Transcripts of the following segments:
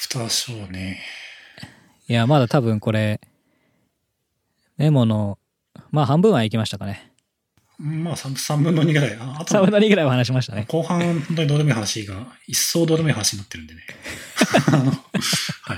ターショーね。 いや、まだ多分これ、メモの、まあ半分は行きましたかね。 まあ3分の2ぐらい。あと 3分の2ぐらいは話しましたね。 後半、本当にどうでもいい話が、一層どうでもいい話になってるんでね。はい。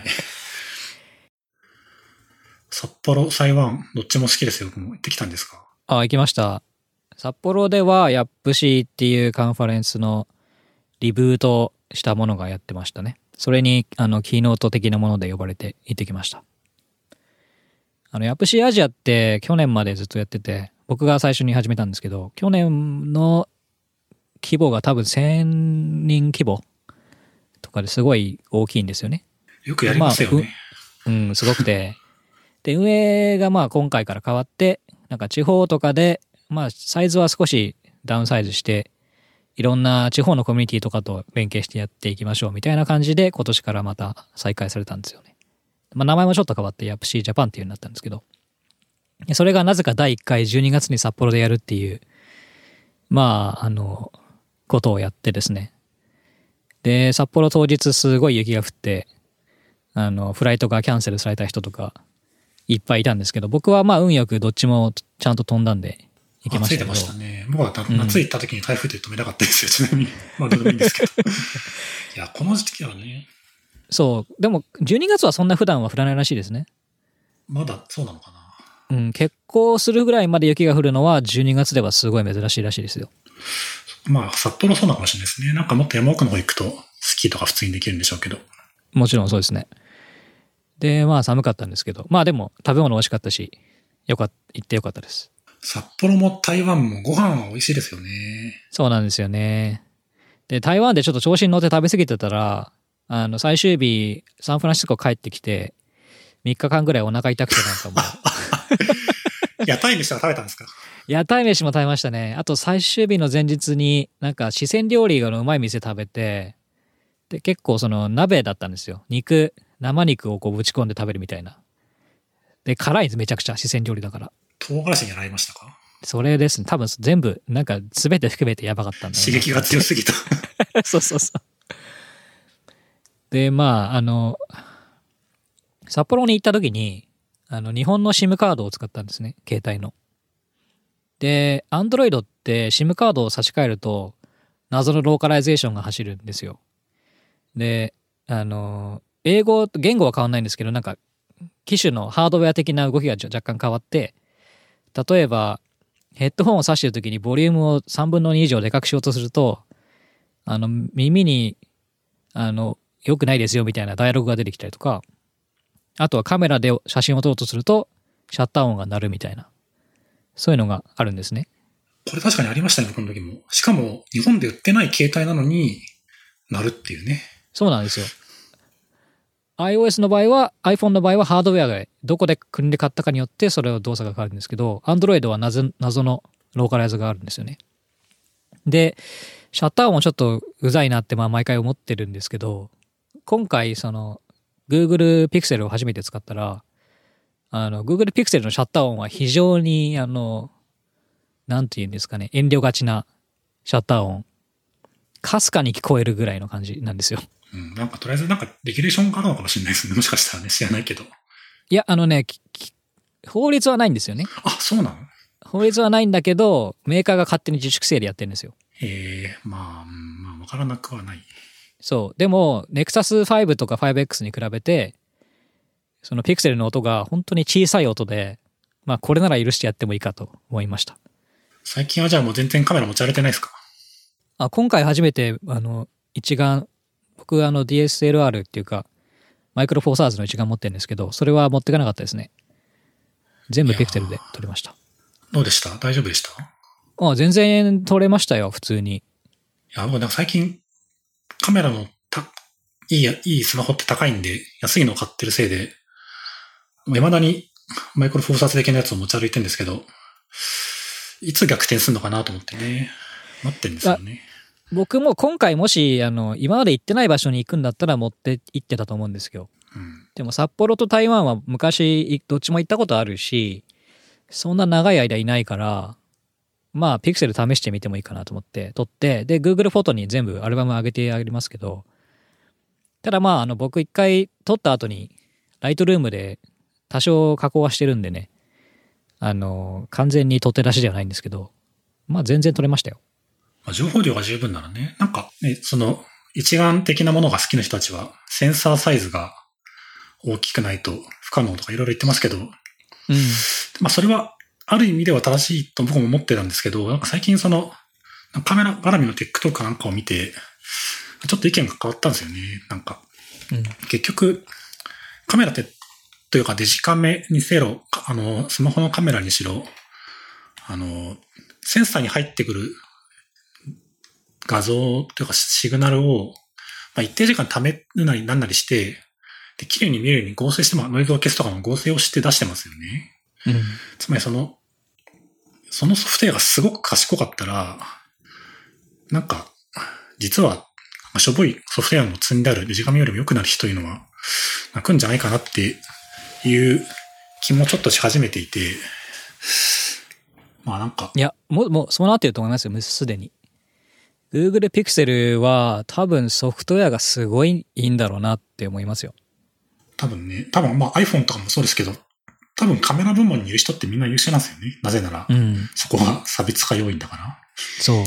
札幌、台湾、どっちも好きですよ。僕も行ってきたんですか？ あ、行きました。札幌では、ヤップシーっていうカンファレンスのリブートしたものがやってましたね。それに、キーノート的なもので呼ばれて行ってきました。ヤップシーアジアって去年までずっとやってて、僕が最初に始めたんですけど、去年の規模が多分1000人規模とかですごい大きいんですよね。 よくやりますよね。 すごくて。で、運営がまあ今回から変わって、なんか地方とかで、まあサイズは少しダウンサイズして、いろんな地方のコミュニティとかと連携してやっていきましょうみたいな感じで今年からまた再開されたんですよね。まあ名前もちょっと変わってヤップシージャパンっていう風になったんですけど、それがなぜか第1回12月に札幌でやるっていう、まあ、ことをやってですね。で、札幌当日すごい雪が降って、フライトがキャンセルされた人とかいっぱいいたんですけど、僕はまあ運よくどっちもちゃんと飛んだんで行けましたけど。 ついてましたね。僕は夏行った時に台風で止めなかったですよ、ちなみに。まあどうでもいいんですけど。いや、この時期はね。 そう。でも12月はそんな普段は降らないらしいですね。 まだそうなのかな。 結構するぐらいまで雪が降るのは12月ではすごい珍しいらしいですよ。 まあ札幌そうなのかもしれないですね。なんかもっと山奥の方行くとスキーとか普通にできるんでしょうけど。 もちろんそうですね。で、まあ寒かったんですけど、まあでも食べ物美味しかったし、行ってよかったです。 札幌も台湾もご飯は美味しいですよね。 そうなんですよね。で、台湾でちょっと調子に乗って食べ過ぎてたら、最終日、サンフランシスコ帰ってきて、3日間ぐらいお腹痛くてなんかもう。 屋台飯は食べたんですか？ 屋台飯も食べましたね。あと最終日の前日になんか四川料理がうまい店食べて、で、結構その鍋だったんですよ。生肉をこうぶち込んで食べるみたいな。で、辛いんです、めちゃくちゃ四川料理だから。 唐辛子にやられましたか？ それですね。多分全部、なんか全て含めてやばかったんだよ刺激が強すぎた。 そうそうそう。で、まあ、札幌に行った時に、日本の SIM カードを使ったんですね。携帯の。で、Android って SIM カードを差し替えると、謎のローカライゼーションが走るんですよ。で、言語は変わんないんですけど、なんか、機種のハードウェア的な動きが若干変わって、例えば、ヘッドホンを挿している時にボリュームを3分の2以上でかくしようとすると、耳に、良くないですよみたいなダイアログが出てきたりとか、あとはカメラで写真を撮ろうとすると、シャッター音が鳴るみたいな、そういうのがあるんですね。 これ確かにありましたね、この時も。しかも、日本で売ってない携帯なのに、鳴るっていうね。 そうなんですよ。iOS の場合は、iPhone の場合はハードウェアがどこで組んで買ったかによってそれを動作が変わるんですけど、Android は謎のローカライズがあるんですよね。で、シャッター音もちょっとうざいなってまあ毎回思ってるんですけど、今回その Google Pixel を初めて使ったら、Google Pixel のシャッター音は非常になんて言うんですかね、遠慮がちなシャッター音。かすかに聞こえるぐらいの感じなんですよ。 なんかとりあえずなんかレギュレーションがあるのかもしれないですね。もしかしたらね、知らないけど。 いや、法律はないんですよね。 あ、そうなの？ 法律はないんだけど、メーカーが勝手に自主規制でやってるんですよ。 まあ、わからなくはない。 そう。でも、Nexus 5とか 5X に比べて、その Pixel の音が本当に小さい音で、まあこれなら許してやってもいいかと思いました。 最近はじゃあもう全然カメラ持ち歩いてないですか？ 今回初めて、一眼、僕DSLR っていうか、マイクロフォーサーズの一眼持ってるんですけど、それは持ってかなかったですね。全部 Pixel で撮りました。 どうでした？大丈夫でした？ 全然撮れましたよ、普通に。 いや、僕なんか最近カメラのいいスマホって高いんで、安いのを買ってるせいで、未だにマイクロフォーサーズ的なやつを持ち歩いてるんですけど、いつ逆転するのかなと思ってね、待ってるんですよね。 僕も今回もし、今まで行ってない場所に行くんだったら持って行ってたと思うんですよ。でも札幌と台湾は昔どっちも行ったことあるし、そんな長い間いないから、まあ、ピクセル試してみてもいいかなと思って撮って、で、Google フォトに全部アルバム上げてあげますけど、 ただまあ、僕一回撮った後に、ライトルームで多少加工はしてるんでね、完全に撮って出しではないんですけど、まあ全然撮れましたよ。 まあ、情報量が十分ならね、なんかね、その一眼的なものが好きな人たちは、センサーサイズが大きくないと不可能とかいろいろ言ってますけど、 うん。 まあそれはある意味では正しいと僕も思ってたんですけど、なんか最近そのカメラ絡みの TikTok なんかを見て、ちょっと意見が変わったんですよね。なんか、結局、カメラってというかデジカメにせろ、スマホのカメラにしろ、センサーに入ってくる画像というかシグナルを、まあ、一定時間貯めるなりなんなりして、で、綺麗に見えるように合成して、ノイズを消すとかの合成をして出してますよね。 うん。 つまりそのソフトウェアがすごく賢かったら、なんか、実は、しょぼいソフトウェアの積んであるデジカメよりも良くなる日というのは、来るんじゃないかなっていう気もちょっとし始めていて、まあなんか。 いや、もうそうなってると思いますよ、もうすでに。Google Pixel は多分ソフトウェアがすごいいいんだろうなって思いますよ。 多分まあ iPhone とかもそうですけど、多分カメラ部門にいる人ってみんな優秀なんですよね。なぜなら、そこが差別化要因だから。 そう。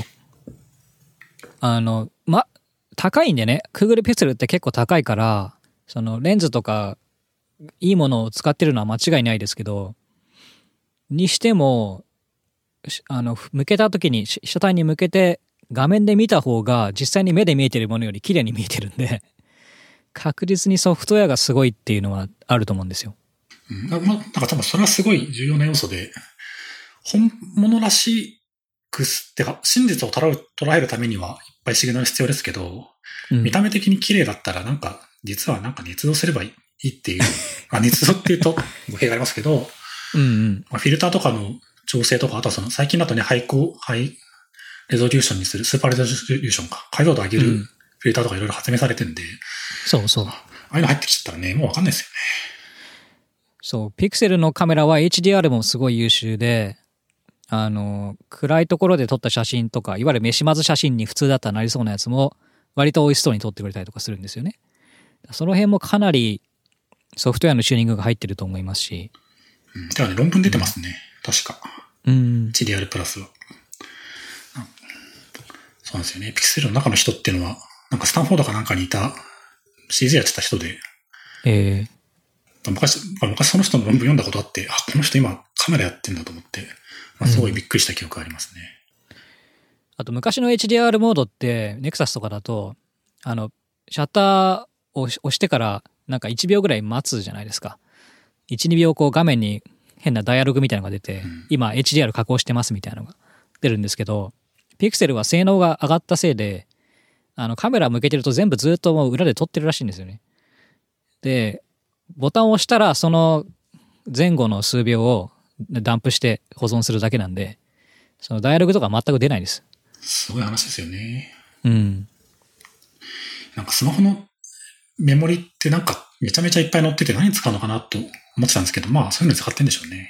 高いんでね、Google Pixel って結構高いから、そのレンズとかいいものを使ってるのは間違いないですけど、にしても、向けた時に、被写体に向けて画面で見た方が実際に目で見えてるものより綺麗に見えてるんで、確実にソフトウェアがすごいっていうのはあると思うんですよ。 なんか多分それはすごい重要な要素で、本物らしくってか、真実を捉えるためにはいっぱいシグナル必要ですけど、見た目的に綺麗だったらなんか、実はなんか捏造すればいいっていう、捏造っていうと語弊がありますけど、フィルターとかの調整とか、あとはその最近だとね、ハイレゾリューションにする、スーパーレゾリューションか、解像度上げるフィルターとかいろいろ発明されてるんで、 そうそう。 ああいうの入ってきちゃったらね、もうわかんないですよね。 そう、ピクセルのカメラは HDR もすごい優秀で、暗いところで撮った写真とか、いわゆる飯まず写真に普通だったらなりそうなやつも、割と美味しそうに撮ってくれたりとかするんですよね。その辺もかなりソフトウェアのチューニングが入ってると思いますし。 だからね、論文出てますね。確か。HDR プラスは。そうなんですよね。ピクセルの中の人っていうのは、なんかスタンフォードかなんかにいた CG やってた人で、昔その人の論文読んだことあって、この人今カメラやってんだと思って、すごいびっくりした記憶がありますね。 あと昔の HDR モードって、ネクサスとかだと、シャッターを押してからなんか1秒ぐらい待つじゃないですか。1、2秒こう画面に変なダイアログみたいなのが出て、今 HDR 加工してますみたいなのが出るんですけど、ピクセルは性能が上がったせいで、カメラ向けてると全部ずっともう裏で撮ってるらしいんですよね。で、ボタンを押したらその前後の数秒をダンプして保存するだけなんで、そのダイアログとか全く出ないです。 すごい話ですよね。 なんかスマホのメモリってなんかめちゃめちゃいっぱい載ってて何使うのかなと思ってたんですけど、そういうのに使ってんでしょうね。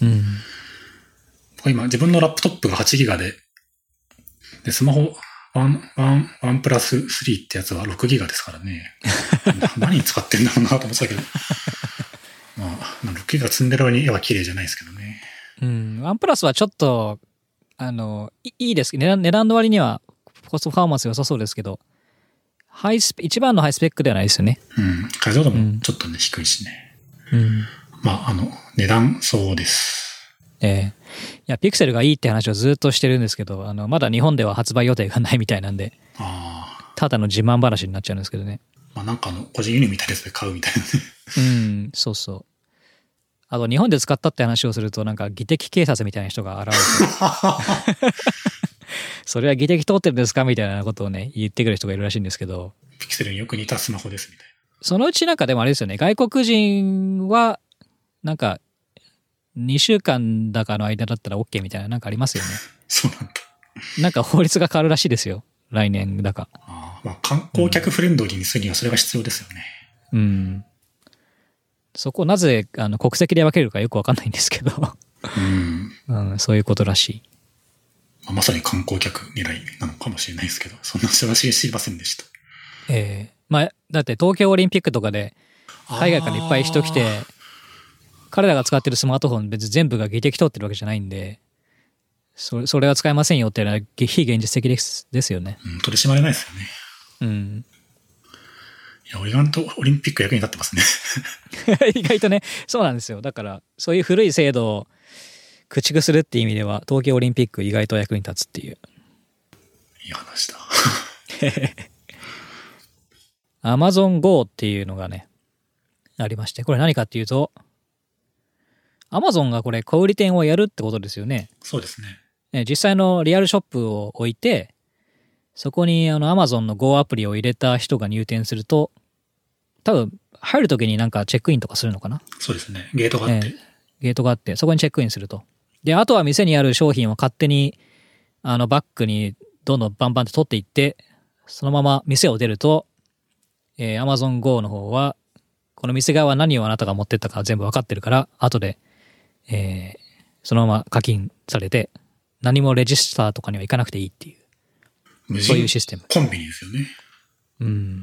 今自分のラップトップが8ギガで、スマホ1プラス3ってやつは6ギガですからね。何に使ってんだろうなと思ってたけど。6ギガ積んでる割に絵は綺麗じゃないですけどね。 1プラスはちょっと、いいです。値段の割にはコストパフォーマンス良さそうですけど、一番のハイスペックではないですよね。 解像度もちょっとね、低いしね。値段そうです。 いや、ピクセルがいいって話をずっとしてるんですけど、まだ日本では発売予定がないみたいなんで、ただの自慢話になっちゃうんですけどね。 なんか個人輸入みたいなやつで買うみたいなね。そうそう。あと日本で使ったって話をすると、なんか技的警察みたいな人が現れて、それは技的通ってるんですかみたいなことをね、言ってくる人がいるらしいんですけど。 ピクセルによく似たスマホですみたいな。 そのうちなんかでもあれですよね、外国人は、なんか、2週間だかの間だったら OK みたいななんかありますよね。 そうなんだ。 なんか法律が変わるらしいですよ。来年だか。 観光客フレンドリーにするにはそれが必要ですよね。 そこをなぜ国籍で分けるかよくわかんないんですけど、そういうことらしい。 まさに観光客狙いなのかもしれないですけど、そんな知りませんでした。 まあ、だって東京オリンピックとかで海外からいっぱい人来て、彼らが使ってるスマートフォン別に全部が技的通ってるわけじゃないんで、それは使えませんよっていうのは非現実的ですよね。 取り締まれないですよね。 うん。 いや、意外とオリンピック役に立ってますね。 意外とね、そうなんですよ。だから、そういう古い制度を駆逐するっていう意味では、東京オリンピック意外と役に立つっていう。 いい話だ。 Amazon Go っていうのがね、ありまして、これ何かっていうと、Amazon がこれ小売店をやるってことですよね。 そうですね。 実際のリアルショップを置いて、そこにAmazon の Go アプリを入れた人が入店すると、多分入るときになんかチェックインとかするのかな。 そうですね。ゲートがあって。 ゲートがあって、そこにチェックインすると。で、あとは店にある商品を勝手にバッグにどんどんバンバンって取っていって、そのまま店を出ると、Amazon Go の方は、この店側は何をあなたが持ってったか全部分かってるから、後で、そのまま課金されて、何もレジスターとかには行かなくていいっていう、そういうシステム。 コンビニですよね。 うん。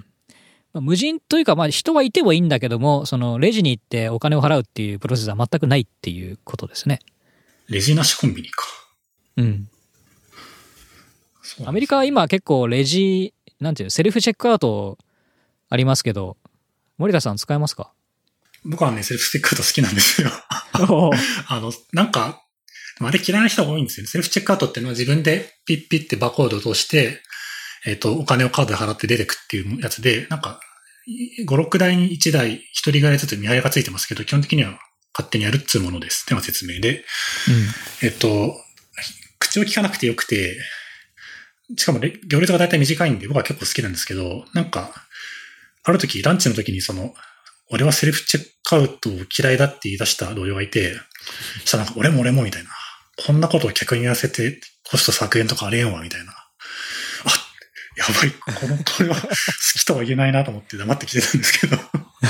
無人というか、まあ人はいてもいいんだけども、そのレジに行ってお金を払うっていうプロセスは全くないっていうことですね。 レジなしコンビニか。 うん。アメリカは今結構レジ、なんていうセルフチェックアウトありますけど、森田さん使えますか？ 僕はね、セルフチェックアウト好きなんですよ。なんか、あれ嫌いな人が多いんですよね。セルフチェックアウトっていうのは自分でピッピッてバーコードを通して、お金をカードで払って出てくっていうやつで、なんか、5、6台に1台、1人ぐらいずつ見張りがついてますけど、基本的には勝手にやるっつうものです。っていうのが説明で。 うん、 口を聞かなくてよくて、しかも行列がだいたい短いんで、僕は結構好きなんですけど、なんか、ある時、ランチの時に俺はセルフチェックアウトを嫌いだって言い出した同僚がいて、そしたらなんか俺もみたいな。こんなことを客に言わせてコスト削減とかあれんわ、みたいな。やばい、これは好きとは言えないなと思って黙ってきてたんですけど。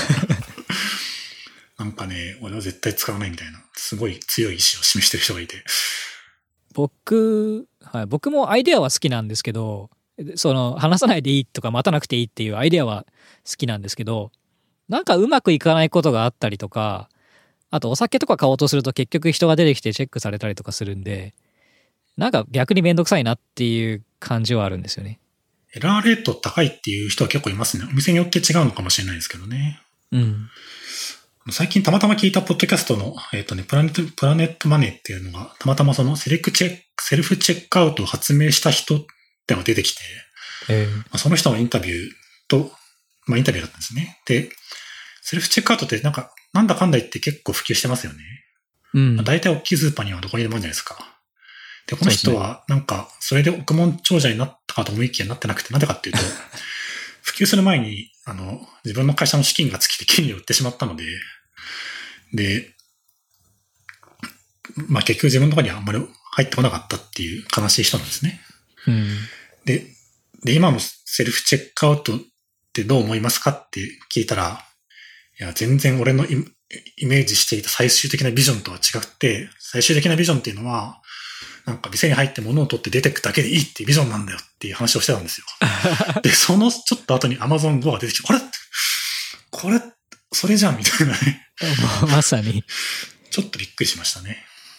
なんかね、俺は絶対使わないみたいな、すごい強い意志を示してる人がいて。 僕もアイデアは好きなんですけど、話さないでいいとか待たなくていいっていうアイデアは好きなんですけど、なんかうまくいかないことがあったりとか、あとお酒とか買おうとすると結局人が出てきてチェックされたりとかするんで、なんか逆にめんどくさいなっていう感じはあるんですよね。 エラーレート高いっていう人は結構いますね。お店によって違うのかもしれないですけどね。 うん。 最近たまたま聞いたポッドキャストの、プラネットマネーっていうのが、たまたまそのセルフチェックアウトを発明した人ってのが出てきて、その人のインタビューと、インタビューだったんですね。で、セルフチェックアウトってなんだかんだ言って結構普及してますよね。 うん。 大体大きいスーパーにはどこにでもあるじゃないですか。で、この人はなんか、それで億万長者になったかと思いきやなってなくて、なんでかっていうと、普及する前に、自分の会社の資金が尽きて権利を売ってしまったので、で、結局自分のところにはあんまり入ってこなかったっていう悲しい人なんですね。 うん。 で、今のセルフチェックアウトってどう思いますかって聞いたら、いや、全然俺のイメージしていた最終的なビジョンとは違って、最終的なビジョンっていうのは、なんか店に入って物を取って出てくだけでいいっていうビジョンなんだよっていう話をしてたんですよ。で、そのちょっと後に Amazon Go が出てきて、これ、それじゃんみたいなね。 まさに。 ちょっとびっくりしましたね。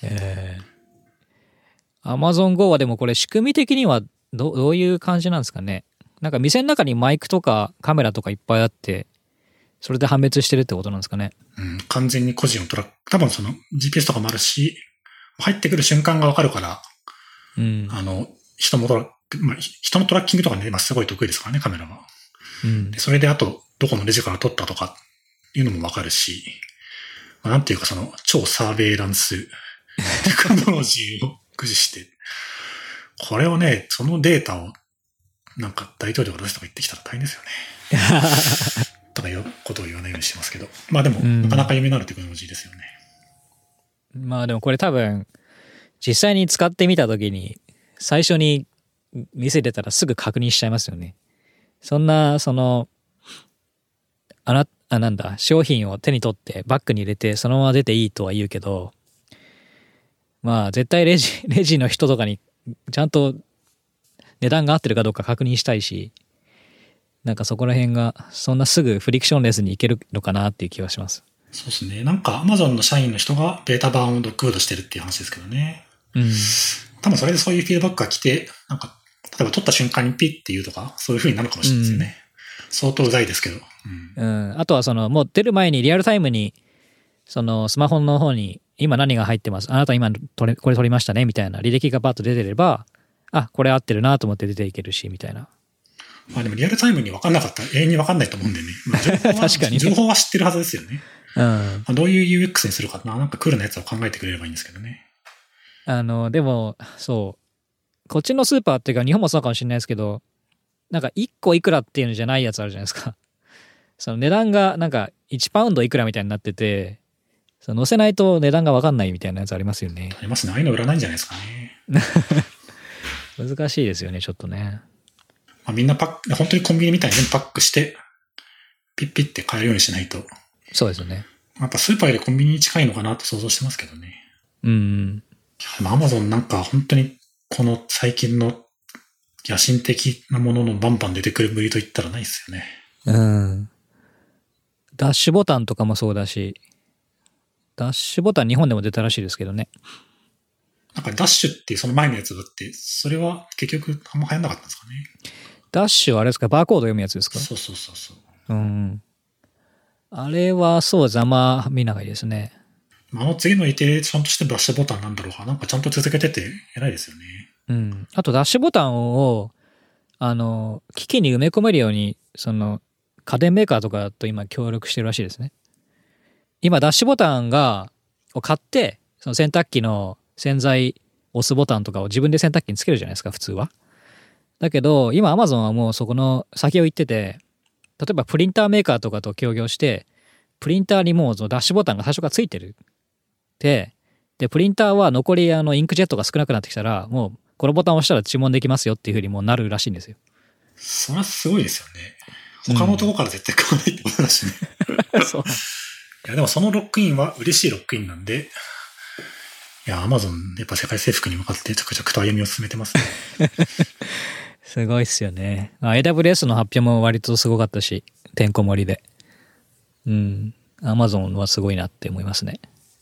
Amazon Go はでもこれ仕組み的にはどういう感じなんですかね。なんか店の中にマイクとかカメラとかいっぱいあって、それで判別してるってことなんですかね。 うん、完全に個人を多分その GPS とかもあるし、入ってくる瞬間がわかるから、 うん、 人のトラッキングとかね、すごい得意ですからね、カメラは。 うん、 でそれであと、どこのレジから撮ったとかいうのもわかるし、なんていうか超サーベイランステクノロジーを駆使して、これをね、そのデータをなんか大統領が出すとか言ってきたら大変ですよね。とかいうことを言わないようにしてますけど。でも、なかなか夢のあるテクノロジーですよね。 でもこれ多分、実際に使ってみたときに、最初に店出たらすぐ確認しちゃいますよね。そんな、商品を手に取ってバッグに入れてそのまま出ていいとは言うけど、絶対レジの人とかにちゃんと値段が合ってるかどうか確認したいし、 なんかそこら辺がそんなすぐフリクションレスにいけるのかなっていう気はします。 そうですね。なんか Amazon の社員の人がベータ版をドッグフードしてるっていう話ですけどね。 うん。 多分それでそういうフィードバックが来て、なんか、例えば撮った瞬間にピッって言うとか、そういう風になるかもしれないですよね。相当うざいですけど。 あとはもう出る前にリアルタイムに、スマホの方に、今何が入ってます。あなた今これ撮りましたねみたいな履歴がバッと出てれば、あ、これ合ってるなと思って出ていけるし、みたいな。 まあでもリアルタイムに分かんなかったら永遠に分かんないと思うんでね。まあ、 確かにね。 情報は知ってるはずですよね。 うん。 まあ、どういう UX にするかな、なんかクールなやつを考えてくれればいいんですけどね。 でも、そう。こっちのスーパーっていうか、日本もそうかもしれないですけど、なんか1個いくらっていうのじゃないやつあるじゃないですか。その値段がなんか1パウンドいくらみたいになってて、載せないと値段が分かんないみたいなやつありますよね。 ありますね。ああいうの売らないんじゃないですかね。 難しいですよね、ちょっとね。 まあ、みんな本当にコンビニみたいにパックして、ピッピッって買えるようにしないと。 そうですよね。 やっぱスーパーよりコンビニに近いのかなと想像してますけどね。 うん。 アマゾンなんか本当にこの最近の野心的なもののバンバン出てくる無理と言ったらないですよね。 うん。ダッシュボタンとかもそうだし、ダッシュボタン日本でも出たらしいですけどね。 なんかダッシュっていうその前のやつがあって、それは結局あんま流行んなかったんですかね。 ダッシュはあれですか、バーコード読むやつですか？ そうそうそうそう。 うん。あれはそうざま見ないですね。 次のイテレーションとしてダッシュボタンなんだろうか。なんかちゃんと続けてて偉いですよね。 うん。あとダッシュボタンを、機器に埋め込めるように、家電メーカーとかと今協力してるらしいですね。今ダッシュボタンを買って、その洗濯機の洗剤押すボタンとかを自分で洗濯機につけるじゃないですか、普通は。だけど、今 Amazon はもうそこの先を行ってて、例えばプリンターメーカーとかと協業して、プリンターにもうダッシュボタンが最初からついてる。で、プリンターは残りインクジェットが少なくなってきたら、もうこのボタンを押したら注文できますよっていう風にもうなるらしいんですよ。 それはすごいですよね。他のとこから絶対買わないってことだしね。 そう。 いや、でもそのロックインは嬉しいロックインなんで、いや、アマゾンやっぱ世界征服に向かって着々と歩みを進めてますね。 すごいっすよね。AWS の発表も割とすごかったし、てんこ盛りで。うん。アマゾンはすごいなって思いますね。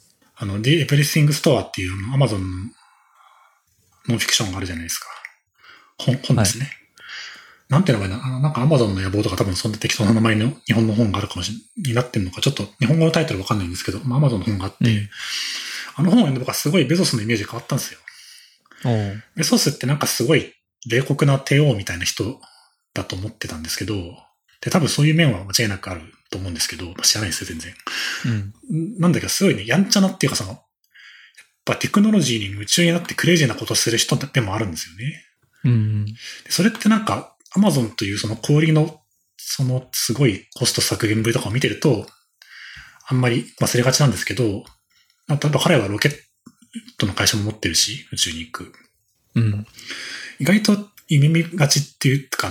The Everything Store っていうアマゾンのノンフィクションがあるじゃないですか。本ですね。はい、なんていうのかな、なんかアマゾンの野望とか多分そんな適当な名前の日本の本があるかもしれない、になってるのか、ちょっと日本語のタイトルわかんないんですけど、アマゾンの本があって、あの本を読んで僕はすごいベゾスのイメージ変わったんですよ。ベゾスってなんかすごい冷酷な帝王みたいな人だと思ってたんですけど、で、多分そういう面は間違いなくあると思うんですけど、知らないですよ、全然。なんだけど、すごいね、やんちゃなっていうかやっぱテクノロジーに夢中になってクレイジーなことをする人でもあるんですよね。それってなんか、アマゾンというその小売りの、すごいコスト削減ぶりとかを見てると、あんまり忘れがちなんですけど、例えば彼はロケットの会社も持ってるし、宇宙に行く。意外と夢見がちっていうか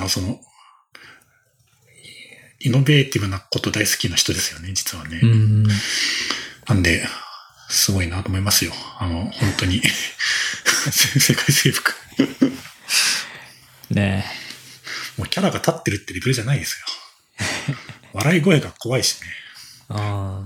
イノベーティブなこと大好きな人ですよね、実はね。なんで、すごいなと思いますよ。本当に。世界征服。 ねえ。もうキャラが立ってるってレベルじゃないですよ。笑い声が怖いしね。あ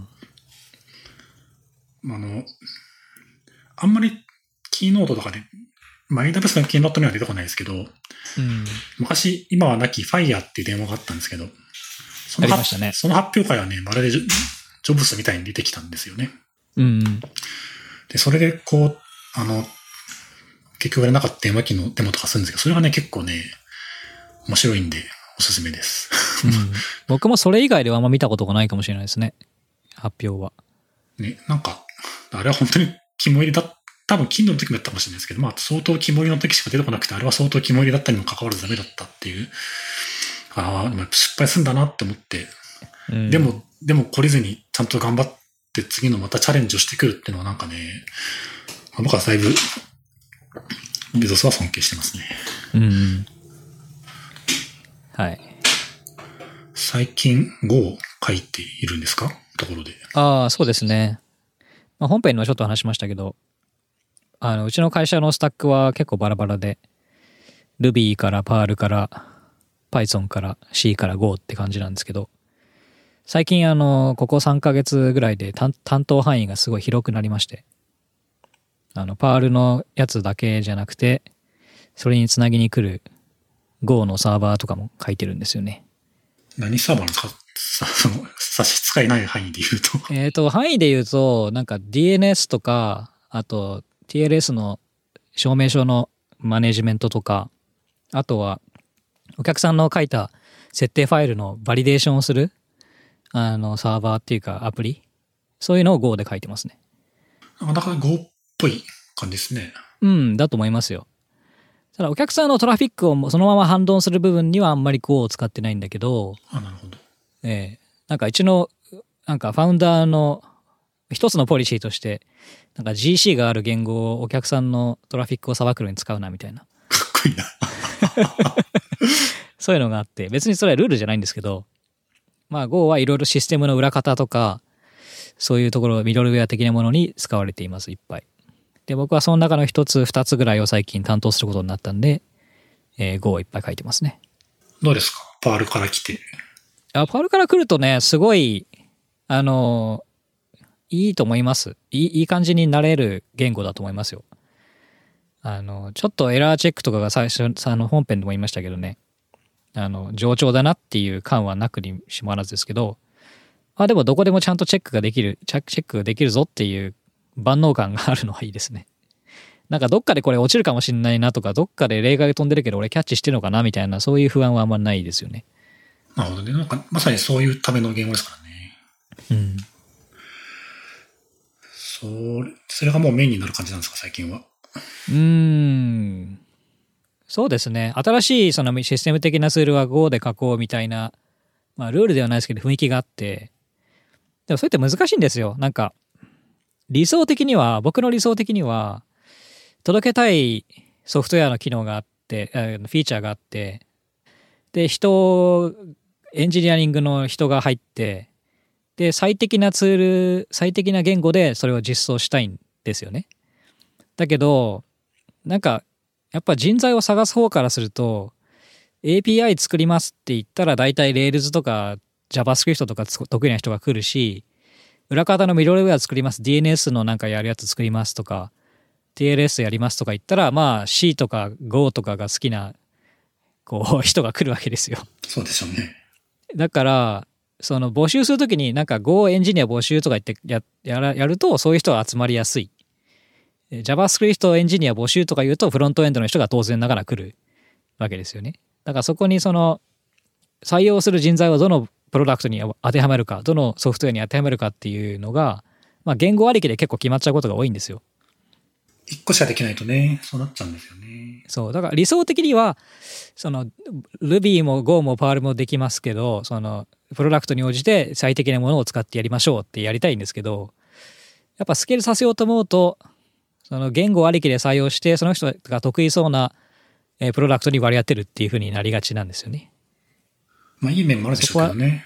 んまりキーノートとかで、AWS のキーノートには出てこないですけど、昔、今はなき Fire っていう電話があったんですけど、その発表会はね、まるでジョブスみたいに出てきたんですよね。で、それで結局やれなかった電話機のデモとかするんですけど、それがね、結構ね、面白いんで、おすすめです。 僕もそれ以外ではあんま見たことがないかもしれないですね。発表は。 ね、なんか、あれは本当に肝入り多分、金の時もやったかもしれないですけど、相当肝入りの時しか出てこなくて、あれは相当肝入りだったにも関わらずダメだったっていう、失敗するんだなって思って、でも懲りずにちゃんと頑張って次のまたチャレンジをしてくるっていうのはなんかね、僕はだいぶ、ベゾスは尊敬してますね。 はい。 最近 Go を書いているんですか？ところで。 そうですね。本編にもちょっと話しましたけど、うちの会社のスタックは結構バラバラで、Ruby から Perl から Python から C から Go って感じなんですけど、最近ここ3ヶ月ぐらいで担当範囲がすごい広くなりまして、Perl のやつだけじゃなくて、それにつなぎに来る Go のサーバーとかも書いてるんですよね。 何サーバーなんですか？差し支えない範囲で言うと。 範囲で言うと、なんか DNS とか、あと TLS の証明書のマネジメントとか、あとはお客さんの書いた設定ファイルのバリデーションをするサーバーっていうかアプリ、そういうのを Go で書いてますね。 なかなか Go っぽい感じですね。 うん、だと思いますよ。ただお客さんのトラフィックをそのままハンドオンする部分にはあんまり Go を使ってないんだけど、 なるほど。 なんかうちのなんかファウンダーの一つのポリシーとして、なんか GC がある言語をお客さんのトラフィックをさばくのに使うなみたいな。 かっこいいな。 そういうのがあって、別にそれはルールじゃないんですけど、まあ Go はいろいろシステムの裏方とか、そういうところミドルウェア的なものに使われています、いっぱい。で、僕はその中の一つ、二つぐらいを最近担当することになったんで、Go をいっぱい書いてますね。 どうですか？パールから来て。 パールから来るとね、すごい、いいと思います。いい感じになれる言語だと思いますよ。ちょっとエラーチェックとかが最初、本編でも言いましたけどね、冗長だなっていう感はなくにしもあらずですけど、でもどこでもちゃんとチェックができるぞっていう万能感があるのはいいですね。なんかどっかでこれ落ちるかもしれないなとか、どっかで例外飛んでるけど俺キャッチしてるのかなみたいな、そういう不安はあんまないですよね。 なるほどね。なんかまさにそういうための言語ですからね。 うん。 それがもうメインになる感じなんですか、最近は。 そうですね。新しいそのシステム的なツールは Go で書こうみたいな、まあルールではないですけど雰囲気があって、でもそれって難しいんですよ。なんか、僕の理想的には、届けたいソフトウェアの機能があって、フィーチャーがあって、で、エンジニアリングの人が入って、で、最適な言語でそれを実装したいんですよね。だけど、なんか、やっぱ人材を探す方からすると、API 作りますって言ったら大体 Rails とか JavaScript とか得意な人が来るし、裏方のミドルウェア作ります、DNS のなんかやるやつ作りますとか、TLS やりますとか言ったら、まあ C とか Go とかが好きな、人が来るわけですよ。 そうでしょうね。 だから、その募集するときになんか Go エンジニア募集とか言ってやるとそういう人が集まりやすい。JavaScript エンジニア募集とか言うとフロントエンドの人が当然ながら来るわけですよね。だからそこにその採用する人材をどのプロダクトに当てはめるか、どのソフトウェアに当てはめるかっていうのが、まあ言語ありきで結構決まっちゃうことが多いんですよ。 一個しかできないとね、そうなっちゃうんですよね。 そう。だから理想的には、その Ruby も Go も Perl もできますけど、そのプロダクトに応じて最適なものを使ってやりましょうってやりたいんですけど、やっぱスケールさせようと思うと、その言語ありきで採用して、その人が得意そうなプロダクトに割り当てるっていう風になりがちなんですよね。 まあいい面もあるでしょうけどね。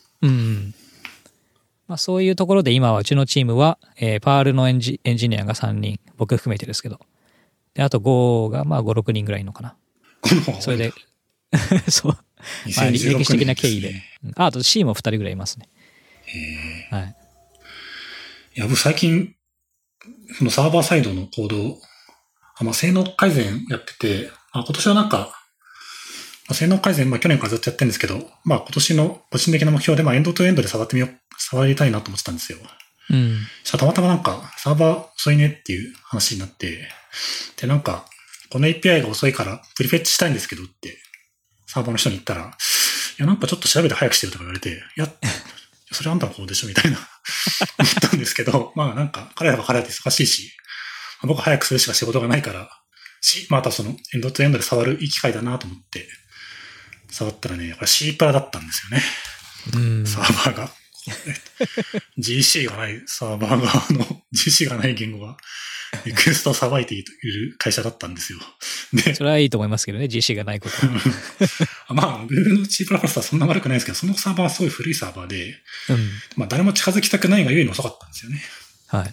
まあそういうところで今はうちのチームは、Perl のエンジニアが3人、僕含めてですけど。で、あと Go がまあ5、6人ぐらいいるのかな。それで、そう。まあ、歴史的な経緯で。あと C も2人ぐらいいますね。はい。 いや、僕最近、そのサーバーサイドのコード、性能改善やってて、今年はなんか、性能改善、去年からずっとやってるんですけど、今年の個人的な目標で、エンドトゥエンドで触りたいなと思ってたんですよ。たまたまなんか、サーバー遅いねっていう話になって、で、なんか、この API が遅いからプリフェッチしたいんですけどって、サーバーの人に言ったら、いや、なんかちょっと調べて早くしてよとか言われて、いや、それあんたの方でしょみたいな思ったんですけど、なんか、彼らは彼らで忙しいし、僕は早くするしか仕事がないから、またそのエンドトゥエンドで触るいい機会だなと思って、触ったらね、やっぱり C プラだったんですよね。サーバーが。GC がないサーバー側の GC がない言語がリクエストをさばいている会社だったんですよ。 で、それはいいと思いますけどね、GC がないことは。Google の C プラプラスはそんな悪くないですけど、そのサーバーはすごい古いサーバーで、誰も近づきたくないがゆえに遅かったんですよね。 はい。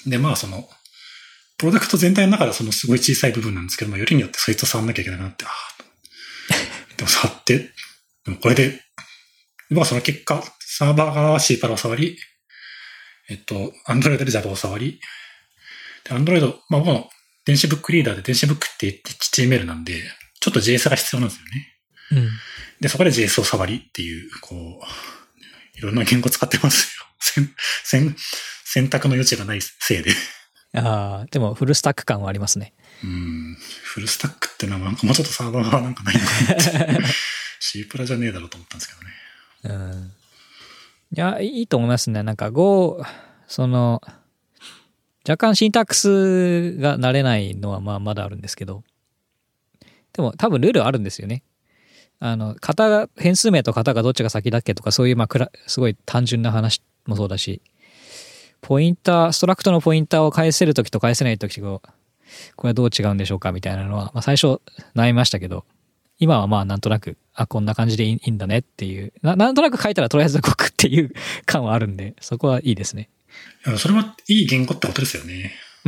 で、その、プロダクト全体の中ではそのすごい小さい部分なんですけど、よりによってそいつを触んなきゃいけなくなって、でも触って、 でもこれで、僕はその結果、サーバー側は C パラを触り、Android で Java を触り、で、Android、まあ僕の電子ブックリーダーで電子ブックって HTML なんで、ちょっと JS が必要なんですよね。 うん。 で、そこで JS を触りっていう、こう、いろんな言語使ってますよ。選択の余地がないせいで。 ああ、でもフルスタック感はありますね。 フルスタックってのはなんかもうちょっとサーバーがなんかないのかなって。C プラじゃねえだろうと思ったんですけどね。 うん。いや、いいと思いますね。なんか Go、若干シンタックスが慣れないのはまだあるんですけど、でも多分ルールあるんですよね。変数名と型がどっちが先だっけとか、そういうすごい単純な話もそうだし、ストラクトのポインターを返せるときと返せないときと、これはどう違うんでしょうかみたいなのは、最初悩みましたけど、今はなんとなく、こんな感じでいいんだねっていう、なんとなく書いたらとりあえず動くっていう感はあるんで、そこはいいですね。 それはいい言語ってことですよね。 うん。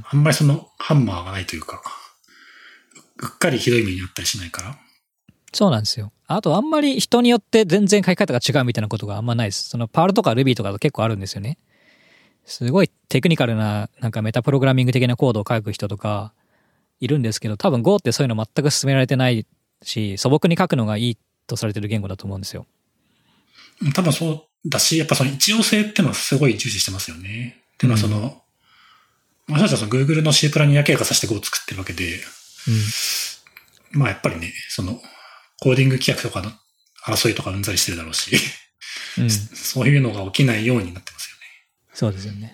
あんまりハンマーがないというか、うっかりひどい目にあったりしないから。 そうなんですよ。あとあんまり人によって全然書き方が違うみたいなことがあんまないです。パールとか Ruby とか結構あるんですよね。すごいテクニカルな、なんかメタプログラミング的なコードを書く人とかいるんですけど、多分 Go ってそういうの全く進められてないし、素朴に書くのがいいとされてる言語だと思うんですよ。 多分そうだし、やっぱ一応性っていうのはすごい重視してますよね。っていうのは私たちはGoogle の C プラに夜景化させて Go を作ってるわけで、まあやっぱりね、コーディング規約とかの争いとかうんざりしてるだろうし、そういうのが起きないようになってますよね。 そうですよね。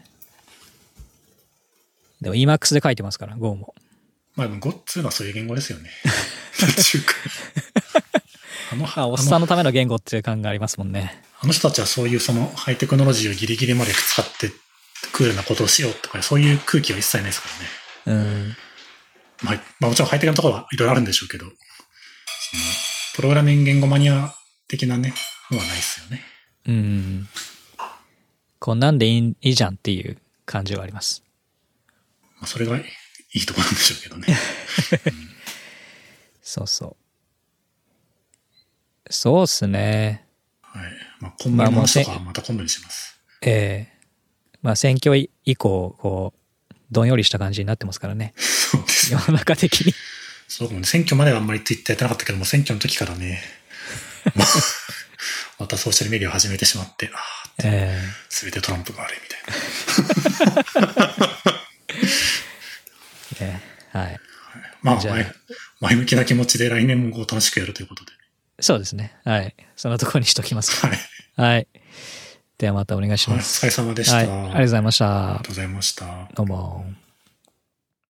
でも Emacs で書いてますから、Go も。 まあでも Go っていうのはそういう言語ですよね。 おっさんのための言語っていう感がありますもんね。 あの人たちはそういうハイテクノロジーをギリギリまで使ってクールなことをしようとか、そういう空気は一切ないですからね。まあもちろんハイテクなところはいろいろあるんでしょうけど、プログラミング言語マニア的なね、のはないですよね。 こんなんでいいじゃんっていう感じはあります。 まあそれがいいところなんでしょうけどね。 そうそう。そうっすね。 はい。まあ今後の話とかはまた今度にします。 選挙以降、こう、どんよりした感じになってますからね。 そうですね。 世の中的に。 そうかもね。選挙まではあんまりTwitterやってなかったけども、選挙の時からね、またソーシャルメディアを始めてしまって、すべてトランプが悪いみたいな。 はい。 まあ、前向きな気持ちで来年も楽しくやるということで。 そうですね。はい。そのところにしときますか。 はい。 はい。ではまたお願いします。 お疲れ様でした。 はい。ありがとうございました。 ありがとうございました。 どうも。